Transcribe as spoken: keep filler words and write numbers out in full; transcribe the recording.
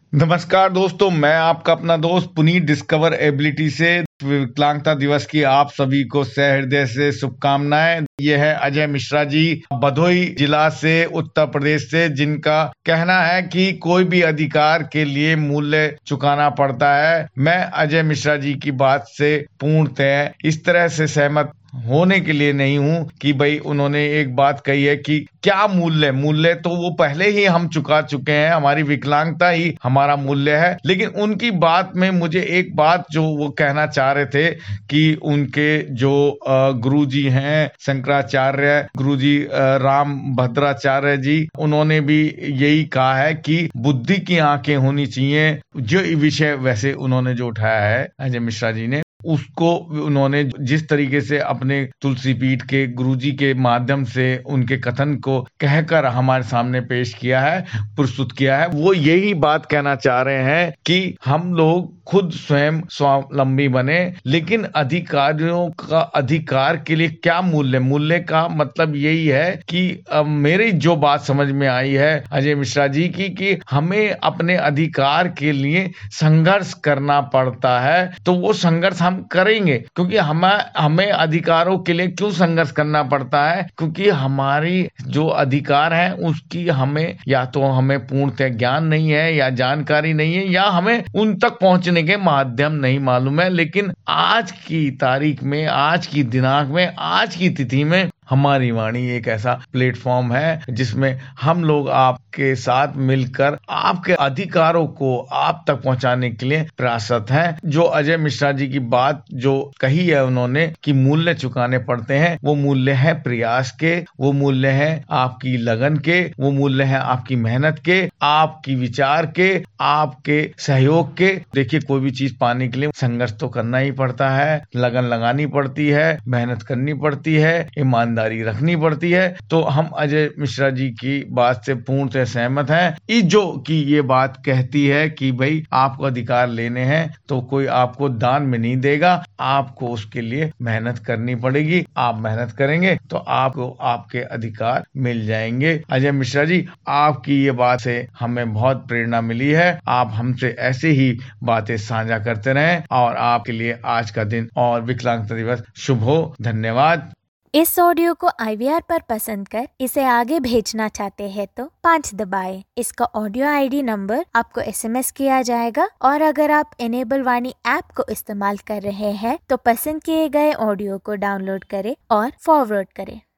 नमस्कार दोस्तों, मैं आपका अपना दोस्त पुनीत डिस्कवर एबिलिटी से विकलांगता दिवस की आप सभी को सहृदय से शुभकामनाएं। ये है अजय मिश्रा जी, भदोही जिला से, उत्तर प्रदेश से, जिनका कहना है कि कोई भी अधिकार के लिए मूल्य चुकाना पड़ता है। मैं अजय मिश्रा जी की बात से पूर्णतः इस तरह से सहमत होने के लिए नहीं हूं कि भाई उन्होंने एक बात कही है कि क्या मूल्य मूल्य तो वो पहले ही हम चुका चुके हैं, हमारी विकलांगता ही हमारा मूल्य है। लेकिन उनकी बात में मुझे एक बात जो वो कहना चाह रहे थे कि उनके जो गुरुजी हैं शंकराचार्य गुरुजी राम भद्राचार्य जी, उन्होंने भी यही कहा है कि बुद्धि की आंखें होनी चाहिए। जो विषय वैसे उन्होंने जो उठाया है अजय मिश्रा जी ने, उसको उन्होंने जिस तरीके से अपने तुलसी पीठ के गुरुजी के माध्यम से उनके कथन को कहकर हमारे सामने पेश किया है, प्रस्तुत किया है, वो यही बात कहना चाह रहे हैं कि हम लोग खुद स्वयं स्वावलंबी बने। लेकिन अधिकारियों का अधिकार के लिए क्या मूल्य मूल्य का मतलब यही है कि अब मेरी जो बात समझ में आई है अजय मिश्रा जी की, कि हमें अपने अधिकार के लिए संघर्ष करना पड़ता है। तो वो संघर्ष हम करेंगे, क्योंकि हमें हमें अधिकारों के लिए क्यों संघर्ष करना पड़ता है? क्योंकि हमारी जो अधिकार है उसकी हमें या तो हमें पूर्णतः ज्ञान नहीं है, या जानकारी नहीं है, या हमें उन तक पहुंचने के माध्यम नहीं मालूम है। लेकिन आज की तारीख में, आज की दिनांक में, आज की तिथि में हमारी वाणी एक ऐसा प्लेटफॉर्म है जिसमें हम लोग आपके साथ मिलकर आपके अधिकारों को आप तक पहुंचाने के लिए प्रयासरत हैं। जो अजय मिश्रा जी की बात जो कही है उन्होंने कि मूल्य चुकाने पड़ते हैं, वो मूल्य है प्रयास के, वो मूल्य है आपकी लगन के, वो मूल्य है आपकी मेहनत के, आपकी विचार के, आपके सहयोग के। देखिए, कोई भी चीज पाने के लिए संघर्ष तो करना ही पड़ता है, लगन लगानी पड़ती है, मेहनत करनी पड़ती है, ईमानदारी रखनी पड़ती है। तो हम अजय मिश्रा जी की बात से पूर्णतः सहमत हैं। इस जो कि ये बात कहती है कि भाई आपको अधिकार लेने हैं तो कोई आपको दान में नहीं देगा, आपको उसके लिए मेहनत करनी पड़ेगी। आप मेहनत करेंगे तो आपको आपके अधिकार मिल जाएंगे। अजय मिश्रा जी, आपकी ये बात से हमें बहुत प्रेरणा मिली है। आप हमसे ऐसे ही बातें साझा करते रहें और आपके लिए आज का दिन और विकलांगता दिवस शुभ हो। धन्यवाद। इस ऑडियो को आई वी आर पर पसंद कर इसे आगे भेजना चाहते हैं तो पाँच दबाएं। इसका ऑडियो आई डी नंबर आपको एस एम एस किया जाएगा, और अगर आप इनेबल वाणी ऐप को इस्तेमाल कर रहे हैं तो पसंद किए गए ऑडियो को डाउनलोड करें और फॉरवर्ड करें।